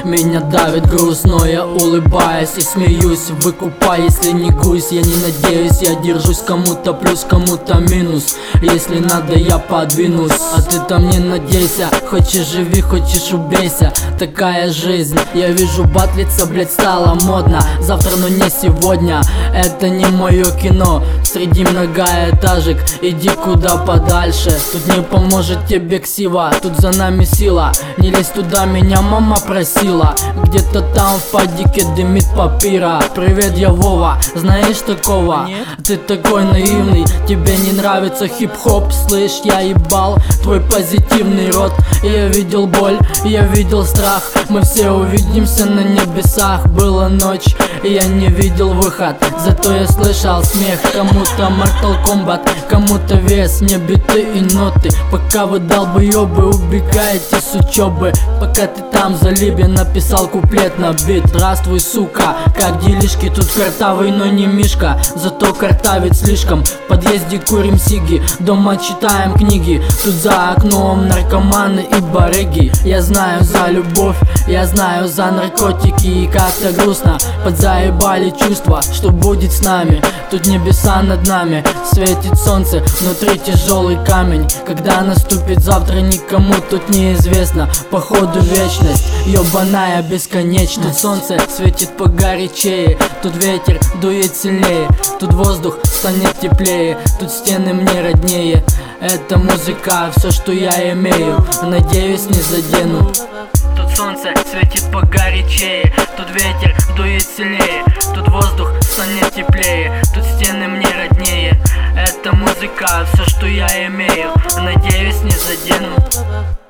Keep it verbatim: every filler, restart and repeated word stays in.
меня давит груз, но я улыбаюсь и смеюсь. Выкупай, если не гусь, я не надеюсь, я держусь. Кому-то плюс, кому-то минус, если надо, я подвинусь. А ты там не надейся, хочешь живи, хочешь убейся. Такая жизнь, я вижу, батлиться, блять, стало модно. Завтра, но не сегодня, это не мое кино. Среди многоэтажек, иди куда подальше. Тут не поможет тебе ксива, тут за нами сила. Не лезь туда, меня мама просила. Где-то там в падике дымит папира. Привет, я Вова, знаешь такого? Нет. Ты такой наивный, тебе не нравится хип-хоп. Слышь, я ебал твой позитивный рот. Я видел боль, я видел страх. Мы все увидимся на небесах. Была ночь, я не видел выход, зато я слышал смех. Кому-то Mortal Kombat, кому-то вес, не биты и ноты. Пока вы долбоебы убегаете с учебы, пока ты там за Либе написал куплет на бит. Здравствуй, сука, как делишки? Тут картавый, но не мишка, зато картавит слишком. В подъезде курим сиги, дома читаем книги. Тут за окном наркоманы и барыги. Я знаю за любовь, я знаю за наркотики. И как-то грустно, подзаебали чувства, что будет с нами. Тут небеса над нами, светит солнце, внутри тяжелый камень. Когда наступит завтра, никому тут неизвестно. Походу вечность, ебаная бесконечность. Тут солнце светит погорячее, тут ветер дует сильнее, тут воздух станет теплее, тут стены мне роднее. Это музыка, все, что я имею, надеюсь, не задену. Тут солнце светит погорячее, тут ветер дует сильнее, тут воздух станет теплее, тут стены мне роднее. Это музыка, все, что я имею, надеюсь, не задену.